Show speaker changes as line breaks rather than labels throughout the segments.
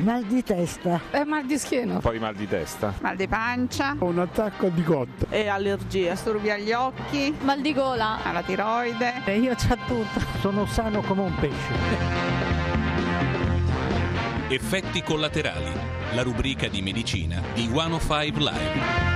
Mal di testa.
Mal di schiena.
Poi mal di testa.
Mal di pancia.
Un attacco di cotta.
E allergia. Disturbi agli occhi.
Mal di gola.
Alla tiroide.
Io c'ho tutto.
Sono sano come un pesce.
Effetti collaterali. La rubrica di medicina di 105 Live.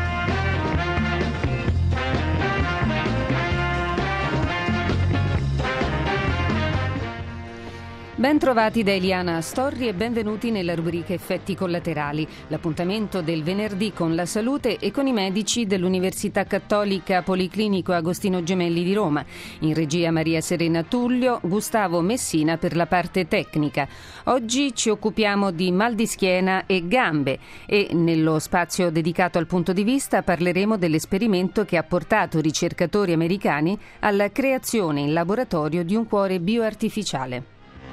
Ben trovati da Eliana Storri e benvenuti nella rubrica Effetti collaterali, l'appuntamento del venerdì con la salute e con i medici dell'Università Cattolica Policlinico Agostino Gemelli di Roma. In regia Maria Serena Tullio, Gustavo Messina per la parte tecnica. Oggi ci occupiamo di mal di schiena e gambe e nello spazio dedicato al punto di vista parleremo dell'esperimento che ha portato ricercatori americani alla creazione in laboratorio di un cuore bioartificiale.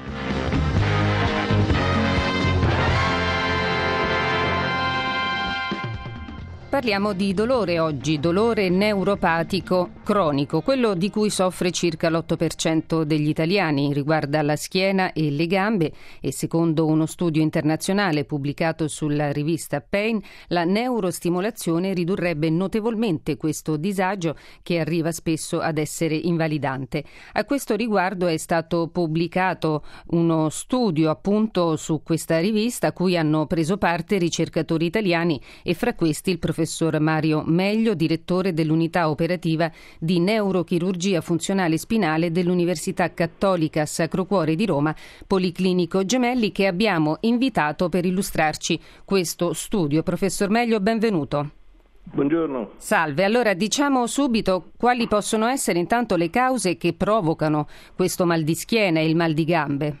Parliamo di dolore oggi, dolore neuropatico cronico, quello di cui soffre circa l'8% degli italiani, riguarda la schiena e le gambe e secondo uno studio internazionale pubblicato sulla rivista Pain, la neurostimolazione ridurrebbe notevolmente questo disagio che arriva spesso ad essere invalidante. A questo riguardo è stato pubblicato uno studio appunto su questa rivista a cui hanno preso parte ricercatori italiani e fra questi il professor Mario Meglio, direttore dell'unità operativa di neurochirurgia funzionale spinale dell'Università Cattolica Sacro Cuore di Roma, Policlinico Gemelli, che abbiamo invitato per illustrarci questo studio. Professor Meglio, benvenuto.
Buongiorno.
Salve, allora diciamo subito quali possono essere intanto le cause che provocano questo mal di schiena e il mal di gambe.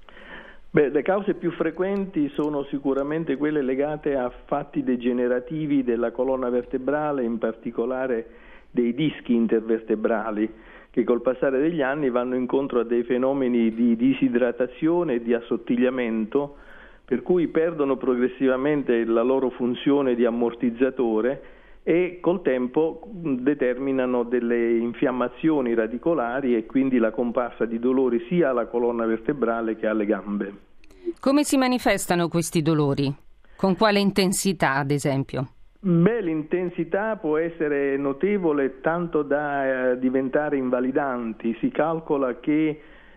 Le cause più frequenti sono sicuramente quelle legate a fatti degenerativi della colonna vertebrale, in particolare dei dischi intervertebrali, che col passare degli anni vanno incontro a dei fenomeni di disidratazione e di assottigliamento, per cui perdono progressivamente la loro funzione di ammortizzatore e col tempo determinano delle infiammazioni radicolari e quindi la comparsa di dolori sia alla colonna vertebrale che alle gambe.
Come si manifestano questi dolori? Con quale intensità, ad esempio?
L'intensità può essere notevole tanto da diventare invalidanti. Si calcola che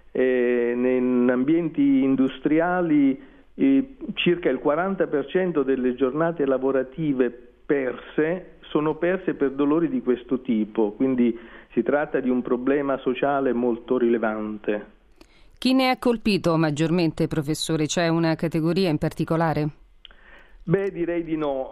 in ambienti industriali circa il 40% delle giornate lavorative sono perse per dolori di questo tipo, quindi si tratta di un problema sociale molto rilevante.
Chi ne è colpito maggiormente, professore? C'è una categoria in particolare?
Direi di no.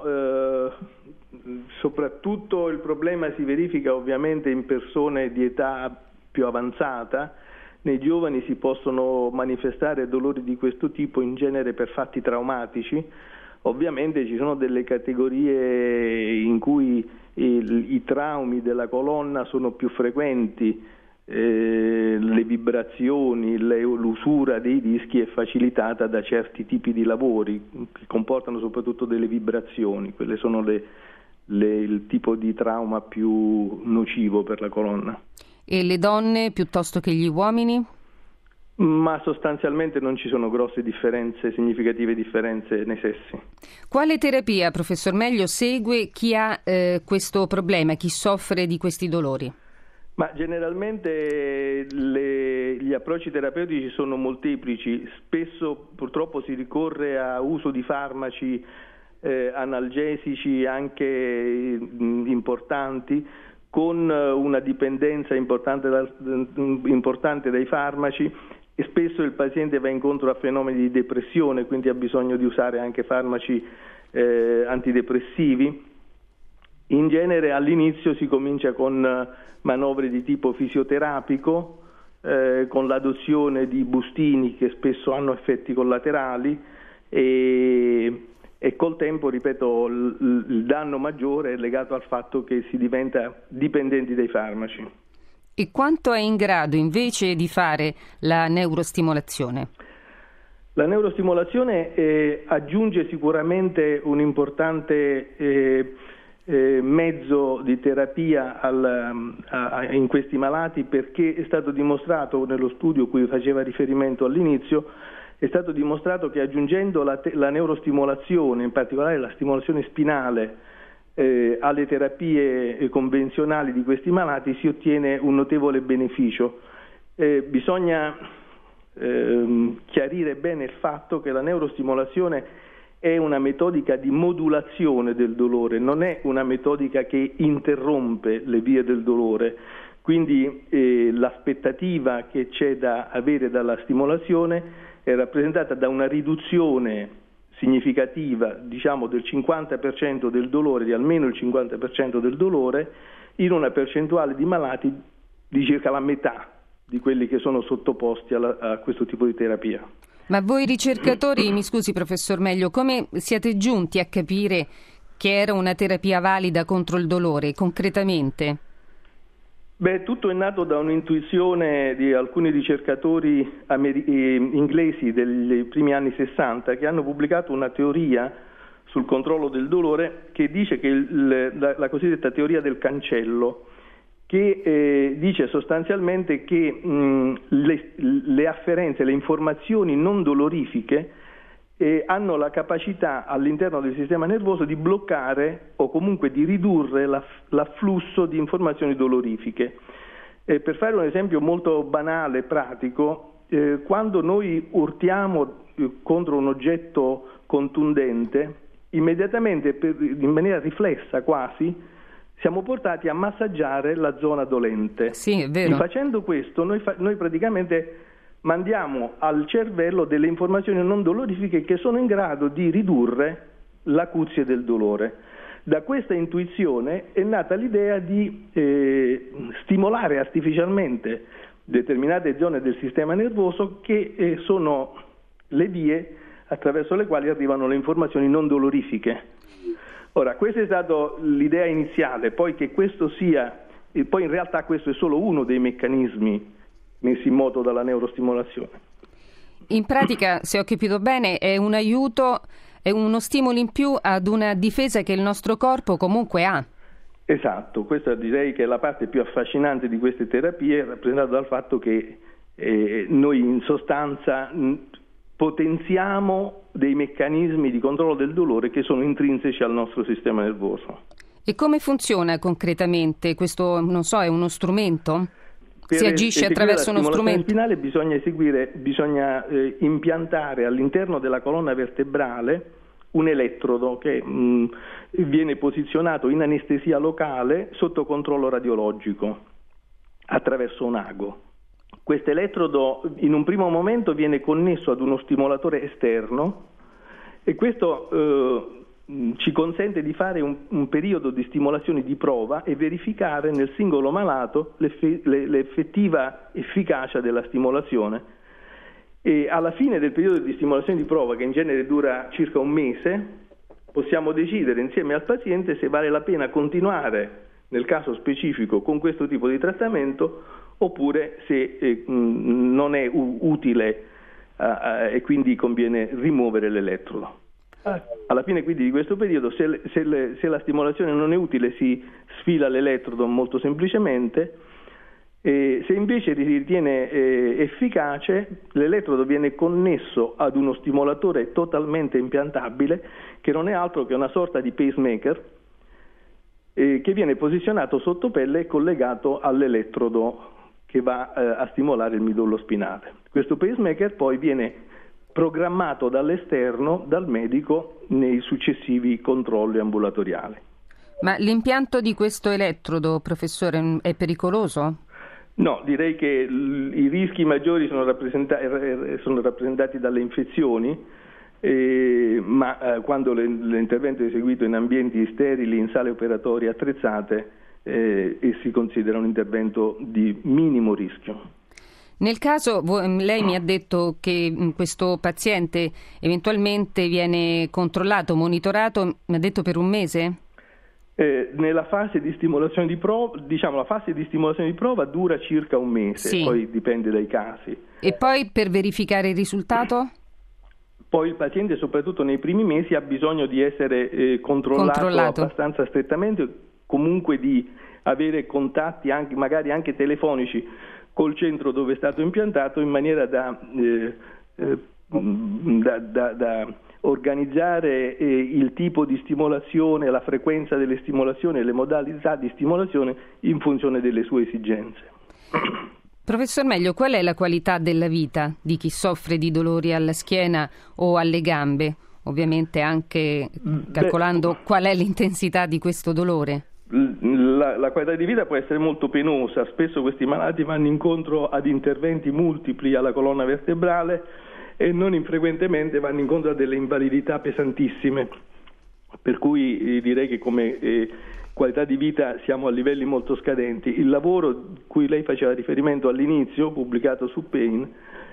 Soprattutto il problema si verifica ovviamente in persone di età più avanzata. Nei giovani si possono manifestare dolori di questo tipo in genere per fatti traumatici. Ovviamente ci sono delle categorie in cui i traumi della colonna sono più frequenti, le vibrazioni, l'usura dei dischi è facilitata da certi tipi di lavori che comportano soprattutto delle vibrazioni. Quelle sono il tipo di trauma più nocivo per la colonna.
E le donne piuttosto che gli uomini?
Ma sostanzialmente non ci sono grosse differenze, significative differenze nei sessi. Quale
terapia, professor Meglio, segue chi ha questo problema, chi soffre di questi dolori?
Ma generalmente gli approcci terapeutici sono molteplici, spesso purtroppo si ricorre a uso di farmaci analgesici anche importanti, con una dipendenza importante dai farmaci, e spesso il paziente va incontro a fenomeni di depressione, quindi ha bisogno di usare anche farmaci antidepressivi. In genere all'inizio si comincia con manovre di tipo fisioterapico, con l'adozione di bustini che spesso hanno effetti collaterali e col tempo, ripeto, il danno maggiore è legato al fatto che si diventa dipendenti dai farmaci.
E quanto è in grado invece di fare la neurostimolazione?
La neurostimolazione aggiunge sicuramente un importante mezzo di terapia in questi malati, perché è stato dimostrato nello studio cui faceva riferimento all'inizio è stato dimostrato che aggiungendo la neurostimolazione, in particolare la stimolazione spinale, alle terapie convenzionali di questi malati si ottiene un notevole beneficio. Bisogna chiarire bene il fatto che la neurostimolazione è una metodica di modulazione del dolore, non è una metodica che interrompe le vie del dolore. Quindi l'aspettativa che c'è da avere dalla stimolazione è rappresentata da una riduzione significativa, diciamo del 50% del dolore, di almeno il 50% del dolore, in una percentuale di malati di circa la metà di quelli che sono sottoposti a questo tipo di terapia.
Ma voi ricercatori, mi scusi professor Meglio, come siete giunti a capire che era una terapia valida contro il dolore, concretamente?
Tutto è nato da un'intuizione di alcuni ricercatori inglesi dei primi anni 60 che hanno pubblicato una teoria sul controllo del dolore che dice che la cosiddetta teoria del cancello, che dice sostanzialmente che le afferenze, le informazioni non dolorifiche hanno la capacità all'interno del sistema nervoso di bloccare o comunque di ridurre l'afflusso di informazioni dolorifiche. Per fare un esempio molto banale e pratico, quando noi urtiamo contro un oggetto contundente, immediatamente, in maniera riflessa quasi, siamo portati a massaggiare la zona dolente.
Sì, è vero.
E facendo questo noi praticamente mandiamo al cervello delle informazioni non dolorifiche che sono in grado di ridurre l'acuzie del dolore. Da questa intuizione è nata l'idea di stimolare artificialmente determinate zone del sistema nervoso che sono le vie attraverso le quali arrivano le informazioni non dolorifiche. Ora, questa è stata l'idea iniziale, poi che questo sia, e poi in realtà questo è solo uno dei meccanismi messi in moto dalla neurostimolazione.
In pratica, se ho capito bene, è un aiuto, è uno stimolo in più ad una difesa che il nostro corpo comunque ha.
Esatto, questa direi che è la parte più affascinante di queste terapie, rappresentata dal fatto che noi in sostanza potenziamo dei meccanismi di controllo del dolore che sono intrinseci al nostro sistema nervoso.
E come funziona concretamente? Questo, non so, è uno strumento? Si agisce attraverso uno strumento?
Spinale bisogna impiantare all'interno della colonna vertebrale un elettrodo che viene posizionato in anestesia locale sotto controllo radiologico attraverso un ago. Questo elettrodo in un primo momento viene connesso ad uno stimolatore esterno e questo ci consente di fare un periodo di stimolazione di prova e verificare nel singolo malato l'effettiva efficacia della stimolazione. E alla fine del periodo di stimolazione di prova, che in genere dura circa un mese, possiamo decidere insieme al paziente se vale la pena continuare nel caso specifico con questo tipo di trattamento oppure se non è utile e quindi conviene rimuovere l'elettrodo. Alla fine quindi di questo periodo, se la stimolazione non è utile, si sfila l'elettrodo molto semplicemente, e se invece si ritiene efficace, l'elettrodo viene connesso ad uno stimolatore totalmente impiantabile che non è altro che una sorta di pacemaker che viene posizionato sotto pelle e collegato all'elettrodo che va a stimolare il midollo spinale. Questo pacemaker poi viene programmato dall'esterno, dal medico, nei successivi controlli ambulatoriali.
Ma l'impianto di questo elettrodo, professore, è pericoloso?
No, direi che i rischi maggiori sono rappresentati dalle infezioni, ma quando l'intervento è eseguito in ambienti sterili, in sale operatorie attrezzate, si considera un intervento di minimo rischio.
Nel caso, lei mi ha detto che questo paziente eventualmente viene controllato, monitorato, mi ha detto per un mese?
Nella fase di stimolazione di prova, la fase di stimolazione di prova dura circa un mese, sì. Poi dipende dai casi.
E poi per verificare il risultato?
Poi il paziente, soprattutto nei primi mesi, ha bisogno di essere controllato abbastanza strettamente, comunque di avere contatti magari anche telefonici col centro dove è stato impiantato, in maniera da da organizzare il tipo di stimolazione, la frequenza delle stimolazioni e le modalità di stimolazione in funzione delle sue esigenze.
Professor Meglio, qual è la qualità della vita di chi soffre di dolori alla schiena o alle gambe? Ovviamente anche calcolando qual è l'intensità di questo dolore.
La qualità di vita può essere molto penosa, spesso questi malati vanno incontro ad interventi multipli alla colonna vertebrale e non infrequentemente vanno incontro a delle invalidità pesantissime, per cui direi che come qualità di vita siamo a livelli molto scadenti. Il lavoro cui lei faceva riferimento all'inizio, pubblicato su Pain,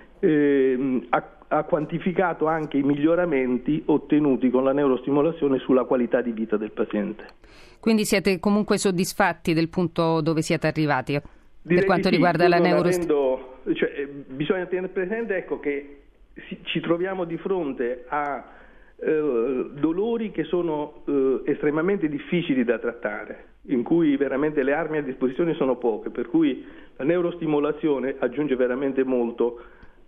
ha quantificato anche i miglioramenti ottenuti con la neurostimolazione sulla qualità di vita del paziente.
Quindi siete comunque soddisfatti del punto dove siete arrivati per quanto riguarda la neurostimolazione?
Bisogna tenere presente che ci troviamo di fronte a dolori che sono estremamente difficili da trattare, in cui veramente le armi a disposizione sono poche, per cui la neurostimolazione aggiunge veramente molto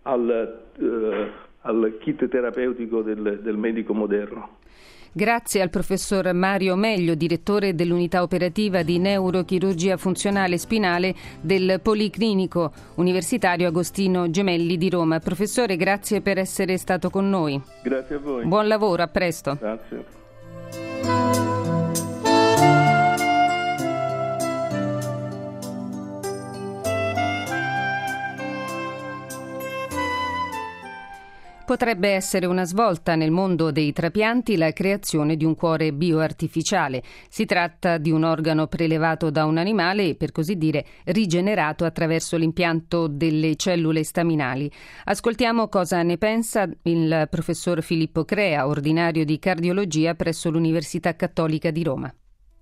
al kit terapeutico del medico moderno.
Grazie al professor Mario Meglio, direttore dell'unità operativa di neurochirurgia funzionale spinale del Policlinico Universitario Agostino Gemelli di Roma. Professore, grazie per essere stato con noi.
Grazie a voi.
Buon lavoro, a presto.
Grazie.
Potrebbe essere una svolta nel mondo dei trapianti la creazione di un cuore bioartificiale. Si tratta di un organo prelevato da un animale e, per così dire, rigenerato attraverso l'impianto delle cellule staminali. Ascoltiamo cosa ne pensa il professor Filippo Crea, ordinario di cardiologia presso l'Università Cattolica di Roma.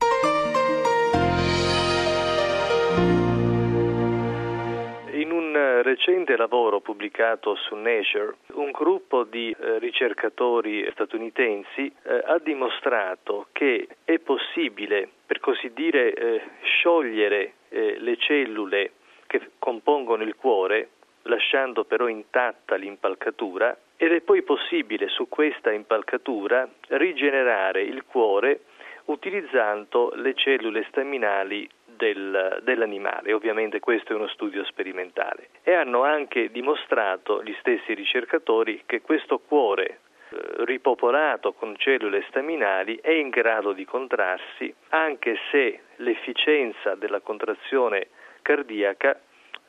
Recente lavoro pubblicato su Nature, un gruppo di ricercatori statunitensi ha dimostrato che è possibile, per così dire, sciogliere le cellule che compongono il cuore, lasciando però intatta l'impalcatura, ed è poi possibile su questa impalcatura rigenerare il cuore utilizzando le cellule staminali dell'animale. Ovviamente questo è uno studio sperimentale. E hanno anche dimostrato gli stessi ricercatori che questo cuore ripopolato con cellule staminali è in grado di contrarsi, anche se l'efficienza della contrazione cardiaca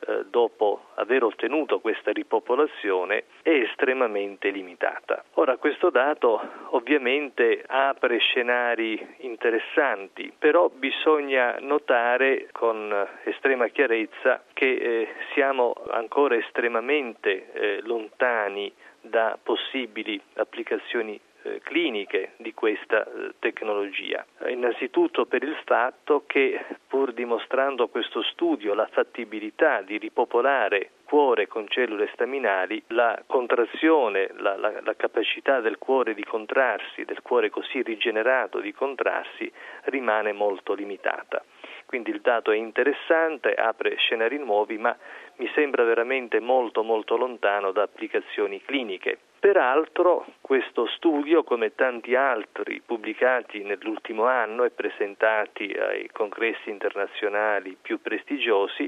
dopo aver ottenuto questa ripopolazione è estremamente limitata. Ora, questo dato ovviamente apre scenari interessanti, però bisogna notare con estrema chiarezza che siamo ancora estremamente lontani da possibili applicazioni cliniche di questa tecnologia. Innanzitutto per il fatto che, pur dimostrando questo studio la fattibilità di ripopolare cuore con cellule staminali, la contrazione, la capacità del cuore di contrarsi, del cuore così rigenerato di contrarsi, rimane molto limitata. Quindi il dato è interessante, apre scenari nuovi, ma mi sembra veramente molto molto lontano da applicazioni cliniche. Peraltro questo studio, come tanti altri pubblicati nell'ultimo anno e presentati ai congressi internazionali più prestigiosi,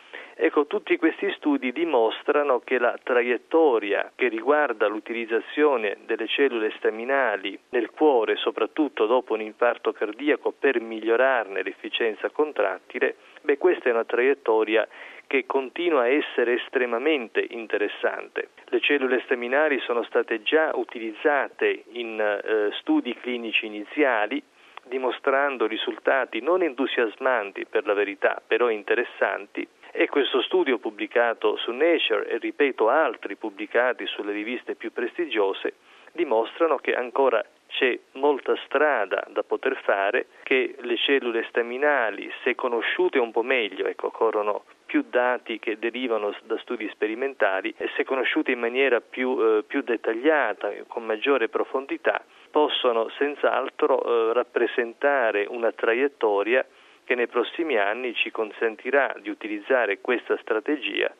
tutti questi studi dimostrano che la traiettoria che riguarda l'utilizzazione delle cellule staminali nel cuore, soprattutto dopo un infarto cardiaco, per migliorarne l'efficienza contrattile, questa è una traiettoria che continua a essere estremamente interessante. Le cellule staminali sono state già utilizzate in studi clinici iniziali, dimostrando risultati non entusiasmanti per la verità, però interessanti, e questo studio pubblicato su Nature e, ripeto, altri pubblicati sulle riviste più prestigiose dimostrano che ancora c'è molta strada da poter fare, che le cellule staminali, se conosciute un po' meglio, occorrono più dati che derivano da studi sperimentali, e se conosciute in maniera più dettagliata, con maggiore profondità, possono senz'altro rappresentare una traiettoria che nei prossimi anni ci consentirà di utilizzare questa strategia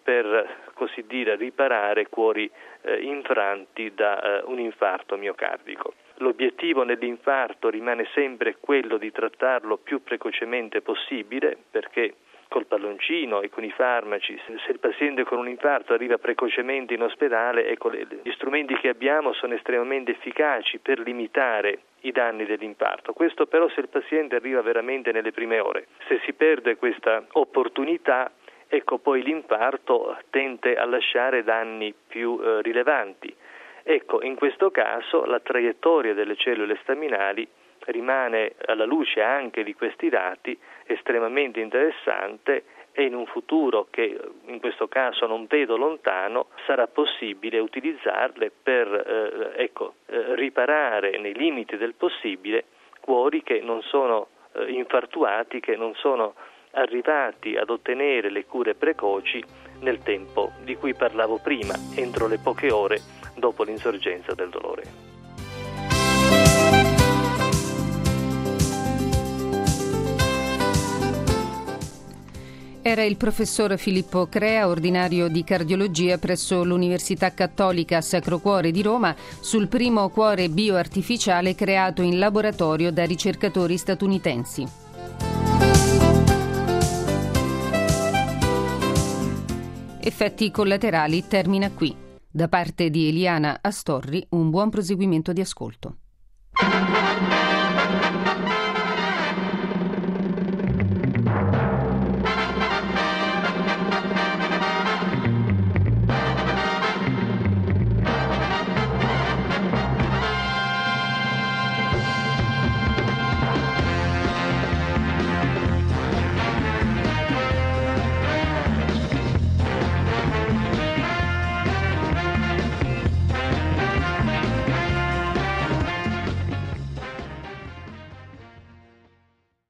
per così dire riparare cuori infranti da un infarto miocardico. L'obiettivo nell'infarto rimane sempre quello di trattarlo più precocemente possibile, perché col palloncino e con i farmaci, se il paziente con un infarto arriva precocemente in ospedale, gli strumenti che abbiamo sono estremamente efficaci per limitare i danni dell'infarto. Questo però se il paziente arriva veramente nelle prime ore. Se si perde questa opportunità, poi l'infarto tende a lasciare danni più rilevanti. In questo caso la traiettoria delle cellule staminali rimane, alla luce anche di questi dati, estremamente interessante, e in un futuro che in questo caso non vedo lontano sarà possibile utilizzarle per riparare nei limiti del possibile cuori che non sono infartuati, che non sono arrivati ad ottenere le cure precoci nel tempo di cui parlavo prima, entro le poche ore dopo l'insorgenza del dolore.
Era il professor Filippo Crea, ordinario di cardiologia presso l'Università Cattolica Sacro Cuore di Roma, sul primo cuore bioartificiale creato in laboratorio da ricercatori statunitensi. Effetti collaterali termina qui. Da parte di Eliana Astorri, un buon proseguimento di ascolto.